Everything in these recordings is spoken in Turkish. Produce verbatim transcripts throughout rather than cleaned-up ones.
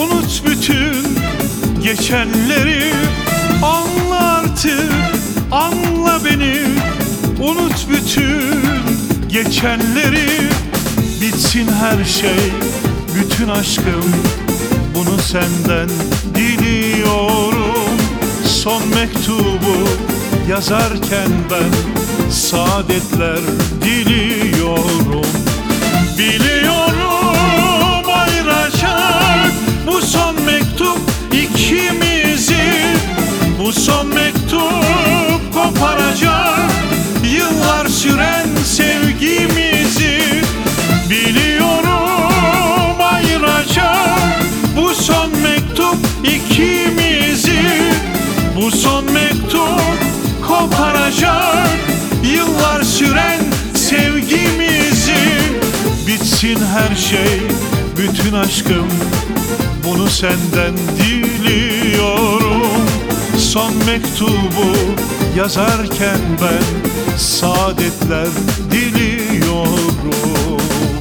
Unut bütün geçenleri, anla artık, anla beni. Unut bütün geçenleri, bitsin her şey, bütün aşkım. Bunu senden diliyorum. Son mektubu yazarken ben saadetler diliyorum. Biliyorum ayıracak bu son mektup ikimizi. Bu son mektup koparacak yıllar süren sevgimizi. Biliyorum ayıracak bu son mektup ikimizi. Bu son mektup koparacak yıllar süren sevgimizi. Bitsin her şey, bütün aşkım. Bunu senden diliyorum. Son mektubu yazarken ben saadetler diliyorum.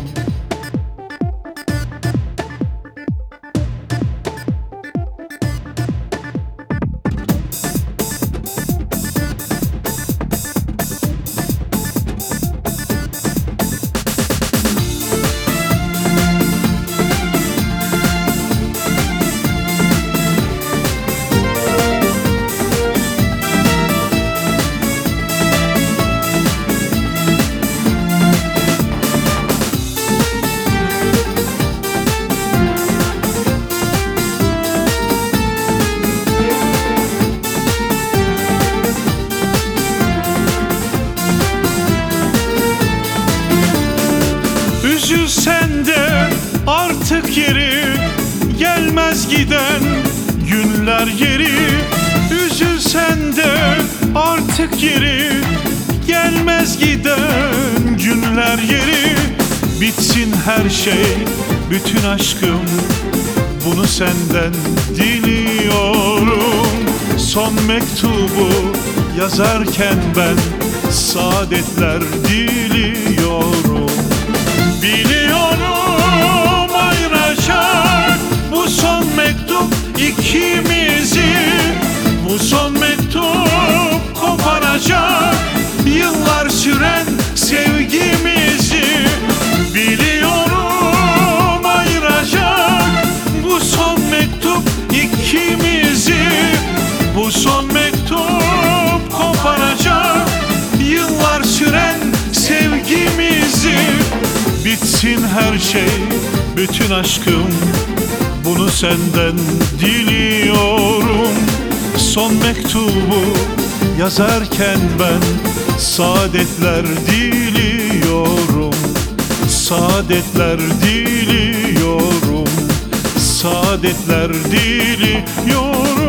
Üzülsen de artık yeri gelmez giden günler geri. Üzülsen de artık yeri gelmez giden günler geri. Bitsin her şey, bütün aşkım. Bunu senden diliyorum. Son mektubu yazarken ben saadetler diliyorum. Biliyorum ayıracak bu son mektup ikimizi. Bu son mektup koparacak yıllar süren sevgimizi. Biliyorum ayıracak bu son mektup ikimizi. Bu son mektup koparacak yıllar süren sevgimizi. Bitsin her şey, bütün aşkım. Bunu senden diliyorum. Son mektubu yazarken ben saadetler diliyorum. Saadetler diliyorum. Saadetler diliyorum.